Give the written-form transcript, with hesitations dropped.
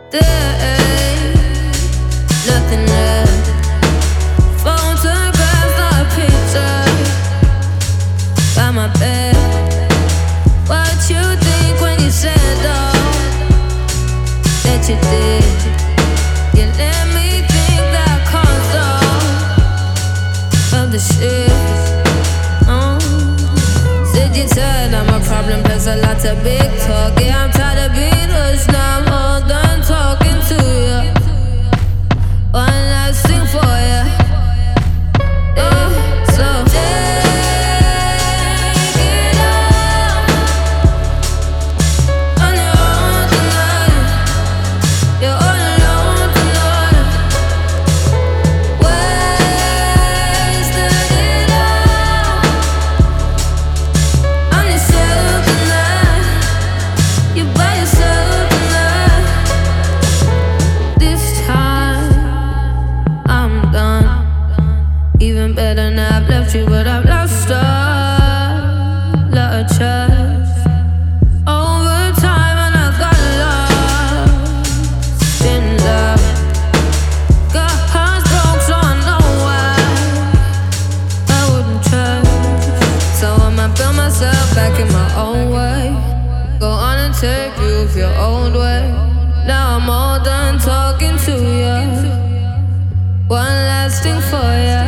There ain't nothing left. Photographs, not pictures by my bed. What you think when you said all that you did? You let me think that caused all of the shit. Said you tired of my problem, there's a lot of big talk. Yeah, I'm tired of being rushed, now I'm all done talking to you. One last thing for you. Yeah, so take it all on your own tonight. You're all alone tonight. Wasted it all on yourself tonight. You're by yourself tonight. This time I'm done. Even better now, I've left you, but I've lost a lot of trust over time, and I got lost in love. Got hearts broke, so I know why I wouldn't trust. So I'ma build myself back in my own way. Go on and take you of your own way. Now I'm all done talking to you. One last thing for you.